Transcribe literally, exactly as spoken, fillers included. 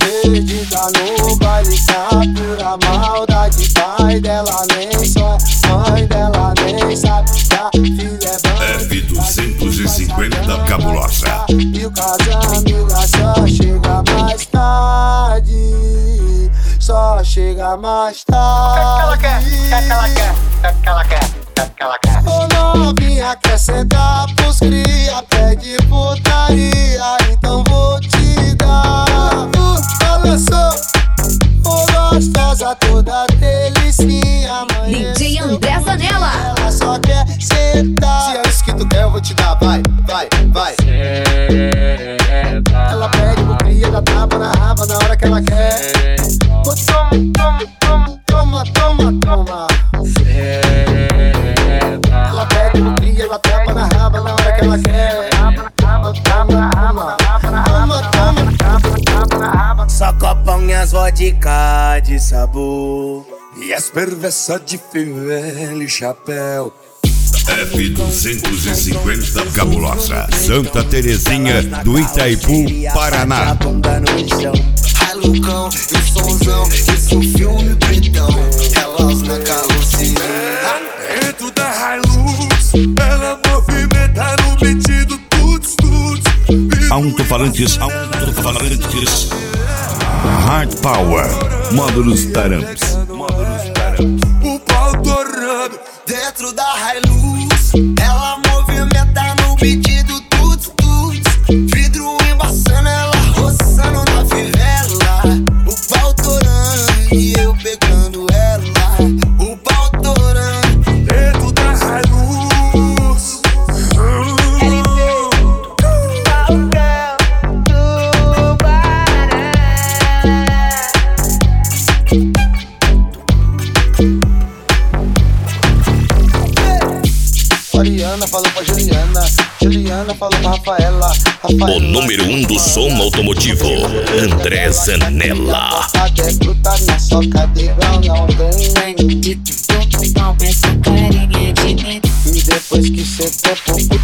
perdida no baile, tá pura maldade. Pai dela nem só, mãe dela nem sabe que a filha é banda. F duzentos e cinquenta cabulosa. E o caso amiga só chega mais tarde, só chega mais tarde. Quer que ela quer, quer que ela quer, quer que ela quer. Ô novinha quer sentar pros cria, pede putaria, então vou te dar. Olha só, ô gostosa toda delicinha, mãe. D J André Zanella. Ela só quer sentar. Se é isso que tu quer eu vou te dar, vai, vai, vai. Ela pede pro cria, dá tapa na raba na hora que ela quer. Ô, toma, toma, toma, toma, toma, toma. Ela pede pro cria, ela tapa na raba na hora que ela quer. Toma, toma, toma, toma, toma. Só copão e as vodka de sabor e as perversas de fivela e chapéu. F duzentos e cinquenta cabulosa. Santa Terezinha do Itaipu, Paraná. Lucão e sonzão, isso filme pretão. Elas na carrocinha. Dentro da Hilux, ela movimenta no beat do tuts tuts. Alto-falantes, alto-falantes. Hard Power, módulos Taramps. O pau torrando dentro da Hilux, ela movimenta no beat do tuts tuts. Vidro embaçando, ela roçando na fivela. O pau torrando e eu pegando ela. O pau torrando dentro da Hilux. L P, Falcão, Tubarão. Mariana falou pra Juliana, Juliana falou pra Rafaela, Rafaela. O número um do som automotivo, André Zanella. Até gruda na soca de igual não tem nem. E depois que cê topou